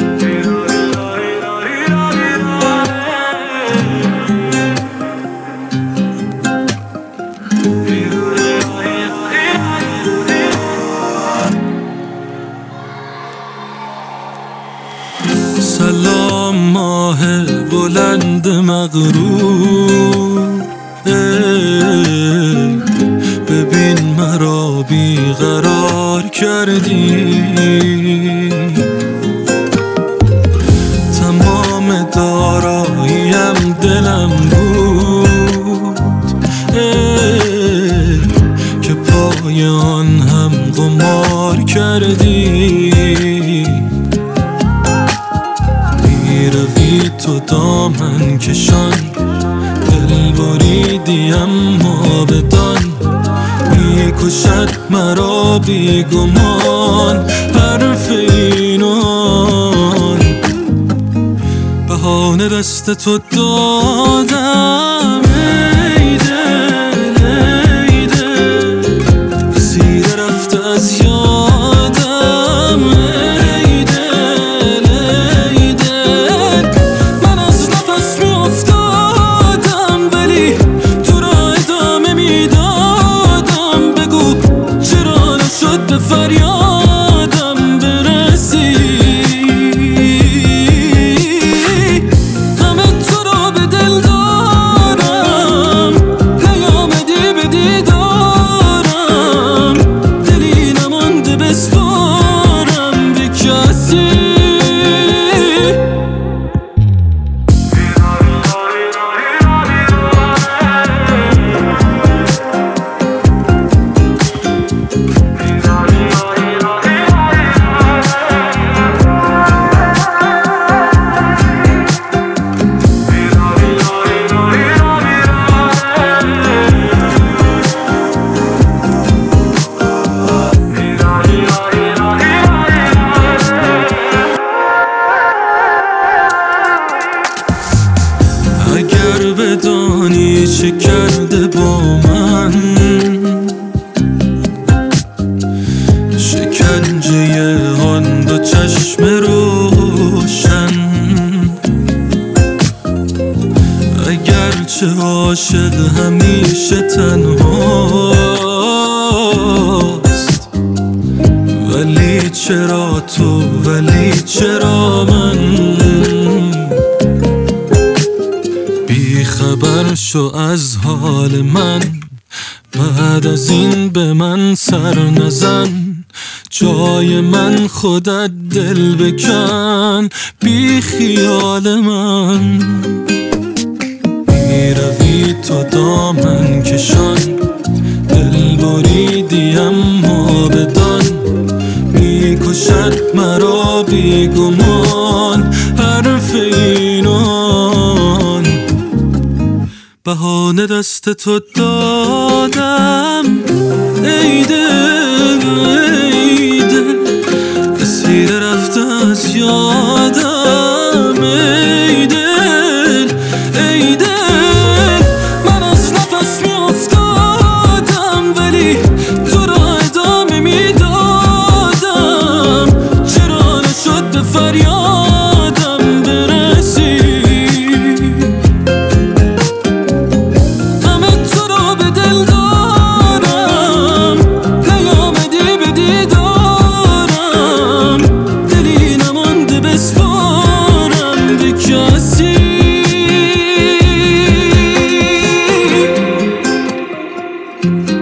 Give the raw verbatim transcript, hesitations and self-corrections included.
سلام ماه بلند مغرور، ببین مرا بیقرار کردی. تمام داراییم دلم بود که پای آن هم قمار کردی. روی تو دامن کشان، دل بریدی اما بدان، میکشد مرا بیگمان حرف اینان. بهانه دست تو دادم ای دل ای دل، اسیر رفته از یادم ای دل ای دل. من از نفس می افتادم ولی تو را ادامه می دادم. بگو چرا نشد به فریادم برسی. اگر بدانی چه کرده با من، شکنجه آن دو چشم روشن. اگرچه عاشق همیشه تنهاست، ولی چرا تو ولی چرا من. خبر شو از حال من، بعد از این به من سر نزن. جای من خودت دل بکن بی خیال من. میروی تو دامن کشان، دل بریدی اما بدان، میکشد مرا بیگمان حرف اینان. بهانه دست تو دادم ای دل ای دل، اسیر رفته از یادم ای دل ای دل. من از نفس می افتادم ولی تو را ادامه می دادم. چرا نشد به فریادم برسی. کسی